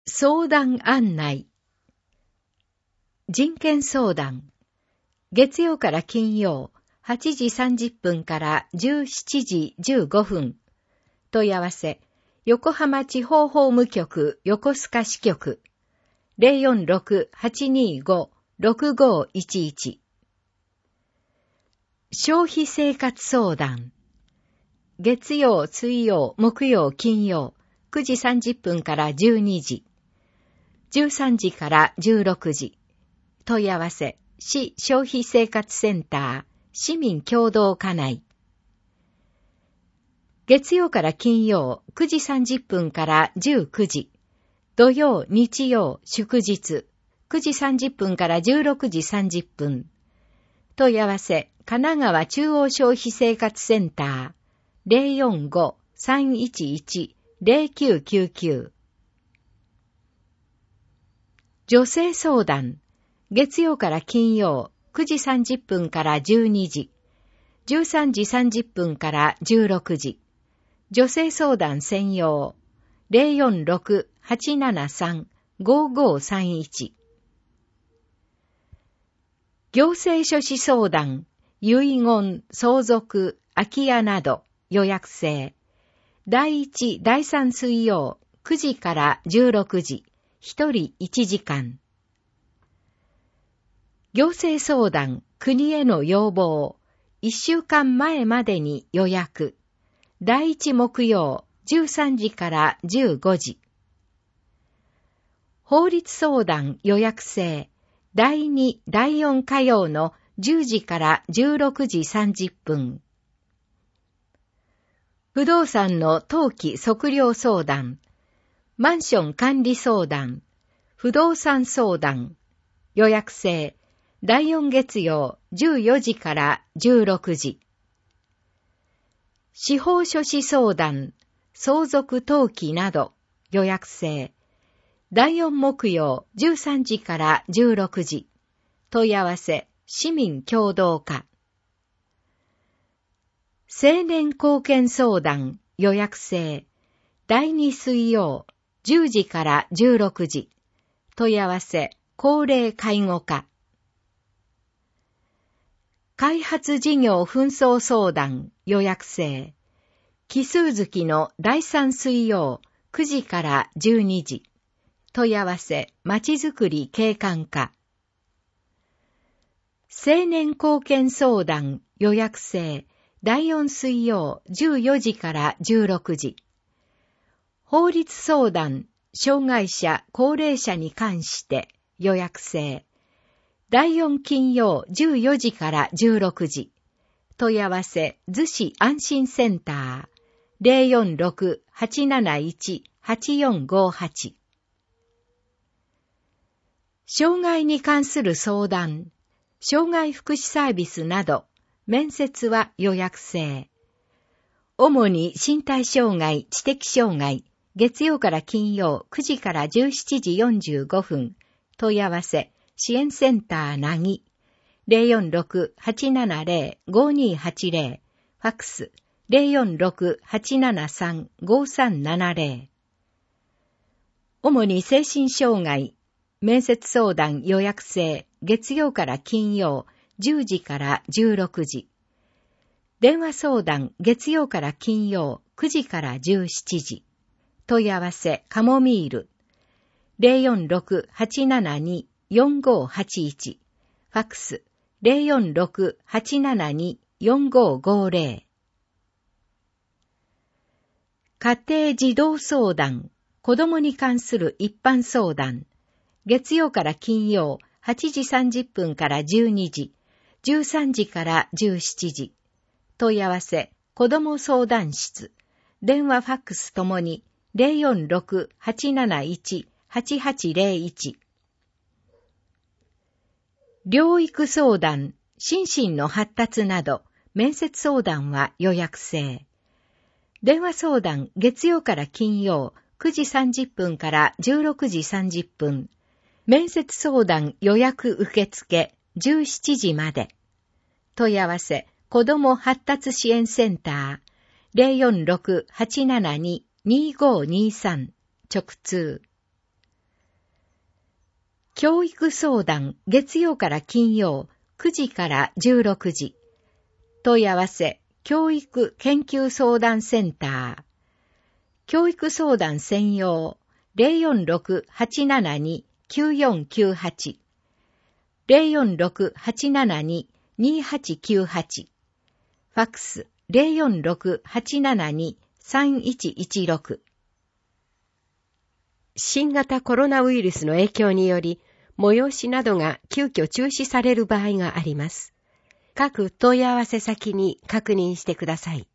相談案内。人権相談。月曜から金曜、8時30分から17時15分。問い合わせ、横浜地方法務局横須賀支局。046-825-6511。消費生活相談。月曜、水曜、木曜、金曜、9時30分から12時。13時から16時。問い合わせ、市消費生活センター、市民協同課内。月曜から金曜、9時30分から19時。土曜、日曜、祝日、9時30分から16時30分。問い合わせ、神奈川中央消費生活センター、045-311-0999。女性相談。月曜から金曜、9時30分から12時。13時30分から16時。女性相談専用。046-873-5531。行政書士相談、遺言、相続、空き家など予約制。第1、第3水曜、9時から16時。1人1時間。行政相談、国への要望、1週間前までに予約。第1木曜、13時から15時。法律相談予約制。第2、第4火曜の10時から16時30分。不動産の登記測量相談。マンション管理相談。不動産相談。予約制。第4月曜14時から16時。司法書士相談。相続登記など。予約制。第4木曜13時から16時。問い合わせ、市民協同課。青年貢献相談。予約制。第2水曜10時から16時。問い合わせ、高齢介護課。開発事業紛争相談。予約制。奇数月の第3水曜9時から12時。問い合わせ、まちづくり景観課。青年貢献相談。予約制。第4水曜14時から16時。法律相談。障害者、高齢者に関して予約制。第4金曜14時から16時。問い合わせ、逗子安心センター。046-871-8458。障害に関する相談。障害福祉サービスなど、面接は予約制。主に身体障害、知的障害。月曜から金曜9時から17時45分。問い合わせ、支援センターなぎ。046-870-5280。ファックス、046-873-5370。主に精神障害。面接相談予約制。月曜から金曜10時から16時。電話相談月曜から金曜9時から17時。問い合わせ、カモミール。046-872-4581。ファックス、046-872-4550。家庭児童相談。子供に関する一般相談。月曜から金曜8時30分から12時。13時から17時。問い合わせ、子供相談室。電話ファックスともに、046-871-8801。療育相談、心身の発達など、面接相談は予約制。電話相談、月曜から金曜、9時30分から16時30分。面接相談予約受付、17時まで。問い合わせ、子ども発達支援センター、046-872-2523。直通。 教育相談月曜から金曜9時から16時。問い合わせ教育研究相談センター。教育相談専用 046-872-9498 046-872-2898 ファックス 046-872-3116。新型コロナウイルスの影響により、催しなどが急遽中止される場合があります。各問い合わせ先に確認してください。